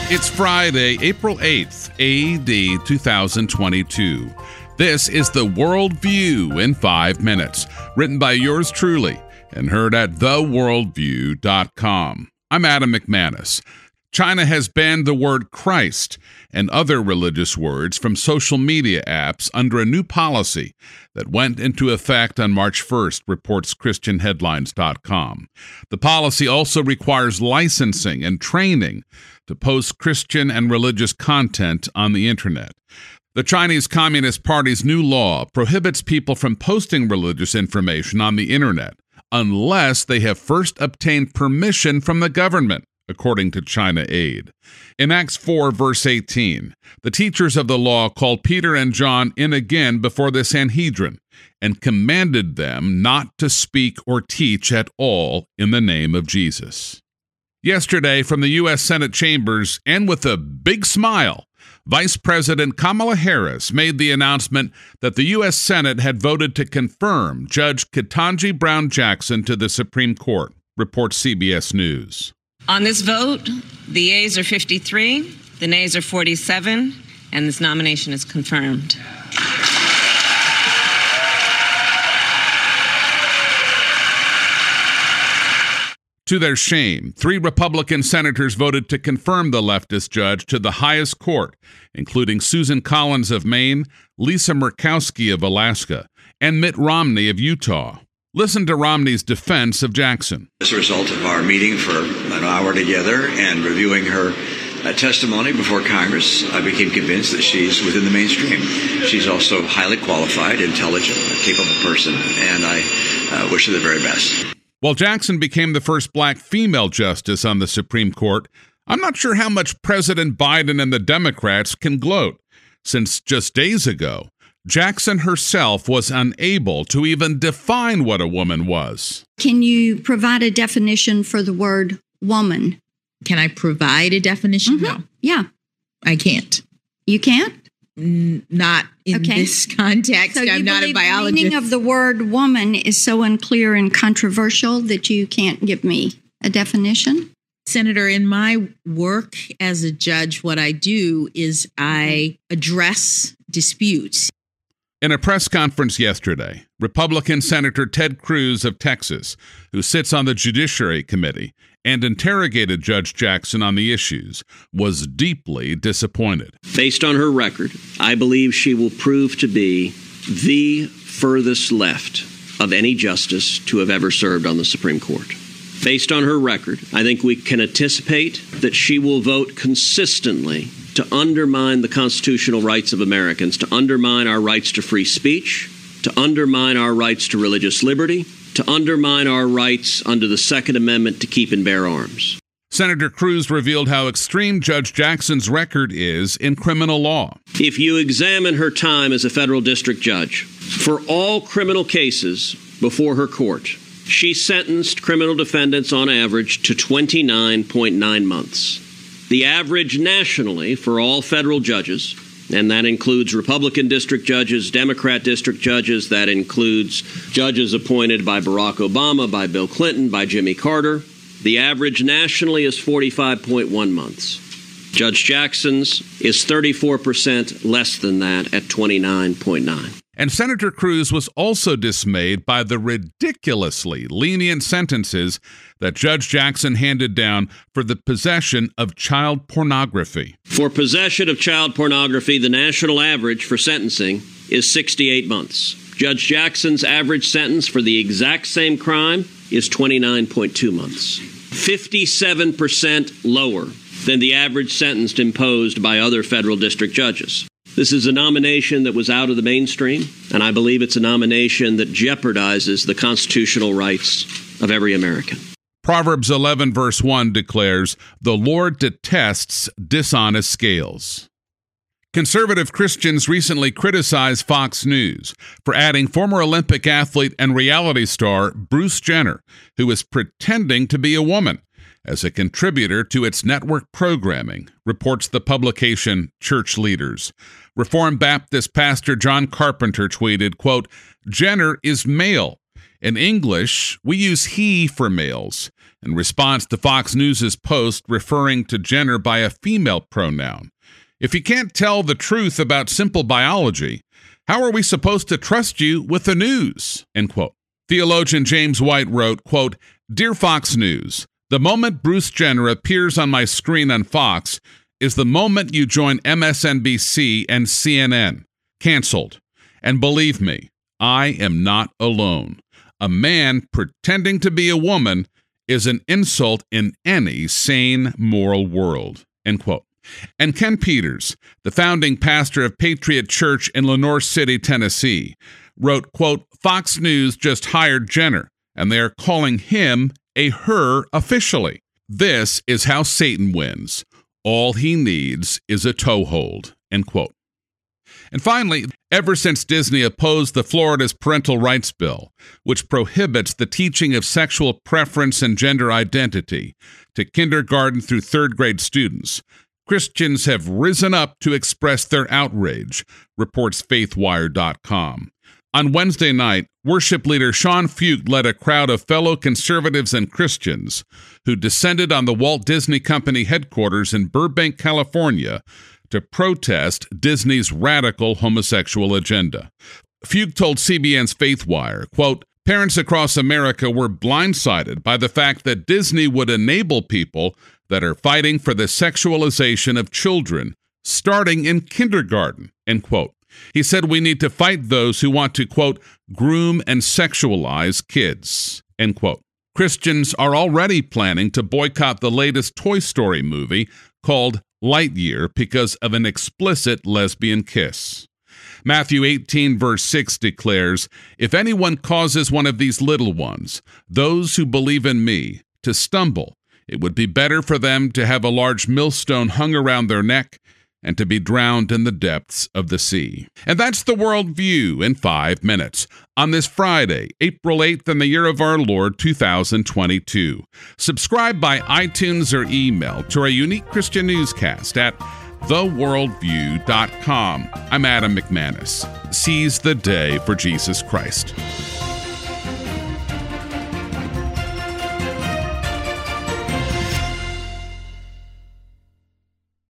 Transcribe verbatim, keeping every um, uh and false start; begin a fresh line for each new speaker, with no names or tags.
It's Friday, April eighth, A D two thousand twenty-two. This is The Worldview in five minutes, written by yours truly and heard at the worldview dot com. I'm Adam McManus. China has banned the word Christ and other religious words from social media apps under a new policy that went into effect on March first, reports Christian Headlines dot com. The policy also requires licensing and training to post Christian and religious content on the internet. The Chinese Communist Party's new law prohibits people from posting religious information on the internet unless they have first obtained permission from the government, according to China Aid. In Acts four, verse eighteen, the teachers of the law called Peter and John in again before the Sanhedrin and commanded them not to speak or teach at all in the name of Jesus. Yesterday, from the U S Senate chambers, and with a big smile, Vice President Kamala Harris made the announcement that the U S Senate had voted to confirm Judge Ketanji Brown Jackson to the Supreme Court, reports C B S News.
On this vote, the yeas are fifty-three, the nays are forty-seven, and this nomination is confirmed.
To their shame, three Republican senators voted to confirm the leftist judge to the highest court, including Susan Collins of Maine, Lisa Murkowski of Alaska, and Mitt Romney of Utah. Listen to Romney's defense of Jackson.
As a result of our meeting for an hour together and reviewing her uh, testimony before Congress, I became convinced that she's within the mainstream. She's also highly qualified, intelligent, a capable person, and I uh, wish her the very best.
While Jackson became the first black female justice on the Supreme Court, I'm not sure how much President Biden and the Democrats can gloat, since just days ago, Jackson herself was unable to even define what a woman was.
Can you provide a definition for the word woman?
Can I provide a definition?
Mm-hmm.
No.
Yeah.
I can't.
You can't?
N- not in
okay.
this context.
So
I'm not a biologist.
The meaning of the word woman is so unclear and controversial that you can't give me a definition?
Senator, in my work as a judge, what I do is I address disputes.
In a press conference yesterday, Republican Senator Ted Cruz of Texas, who sits on the Judiciary Committee and interrogated Judge Jackson on the issues, was deeply disappointed.
Based on her record, I believe she will prove to be the furthest left of any justice to have ever served on the Supreme Court. Based on her record, I think we can anticipate that she will vote consistently to undermine the constitutional rights of Americans, to undermine our rights to free speech, to undermine our rights to religious liberty, to undermine our rights under the Second Amendment to keep and bear arms.
Senator Cruz revealed how extreme Judge Jackson's record is in criminal law.
If you examine her time as a federal district judge, for all criminal cases before her court, she sentenced criminal defendants on average to twenty-nine point nine months. The average nationally for all federal judges, and that includes Republican district judges, Democrat district judges, that includes judges appointed by Barack Obama, by Bill Clinton, by Jimmy Carter, the average nationally is forty-five point one months. Judge Jackson's is thirty-four percent less than that at twenty-nine point nine.
And Senator Cruz was also dismayed by the ridiculously lenient sentences that Judge Jackson handed down for the possession of child pornography.
For possession of child pornography, the national average for sentencing is sixty-eight months. Judge Jackson's average sentence for the exact same crime is twenty-nine point two months, fifty-seven percent lower than the average sentence imposed by other federal district judges. This is a nomination that was out of the mainstream, and I believe it's a nomination that jeopardizes the constitutional rights of every American.
Proverbs eleven, verse one declares, "The Lord detests dishonest scales." Conservative Christians recently criticized Fox News for adding former Olympic athlete and reality star Bruce Jenner, who is pretending to be a woman, as a contributor to its network programming, reports the publication Church Leaders. Reformed Baptist pastor John Carpenter tweeted, quote, "Jenner is male In English, we use he for males in response to Fox News' post referring to Jenner by a female pronoun. If you can't tell the truth about simple biology, how are we supposed to trust you with the news? End quote. Theologian James White wrote, quote, Dear Fox News, the moment Bruce Jenner appears on my screen on Fox is the moment you join M S N B C and C N N. Canceled. And believe me, I am not alone. A man pretending to be a woman is an insult in any sane moral world. End quote. And Ken Peters, the founding pastor of Patriot Church in Lenoir City, Tennessee, wrote, quote, Fox News just hired Jenner, and they are calling him a her officially. This is how Satan wins. All he needs is a toehold, end quote. And finally, ever since Disney opposed the Florida's Parental Rights Bill, which prohibits the teaching of sexual preference and gender identity to kindergarten through third grade students, Christians have risen up to express their outrage, reports faithwire dot com. On Wednesday night, worship leader Sean Fuke led a crowd of fellow conservatives and Christians who descended on the Walt Disney Company headquarters in Burbank, California, to protest Disney's radical homosexual agenda. Fuke told C B N's Faithwire, quote, Parents across America were blindsided by the fact that Disney would enable people that are fighting for the sexualization of children, starting in kindergarten, end quote. He said we need to fight those who want to, quote, groom and sexualize kids, end quote. Christians are already planning to boycott the latest Toy Story movie called Lightyear because of an explicit lesbian kiss. Matthew eighteen, verse six declares, If anyone causes one of these little ones, those who believe in me, to stumble, it would be better for them to have a large millstone hung around their neck and to be drowned in the depths of the sea. And that's the World View in five minutes on this Friday, April eighth, in the year of our Lord, two thousand twenty-two. Subscribe by iTunes or email to our unique Christian newscast at the world view dot com. I'm Adam McManus. Seize the day for Jesus Christ.